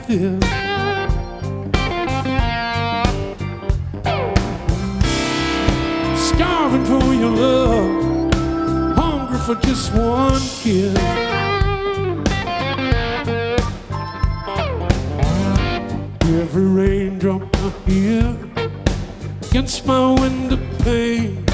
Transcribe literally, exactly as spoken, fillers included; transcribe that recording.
this. Starving for your love, hungry for just one kiss. Every raindrop I hear against my window pane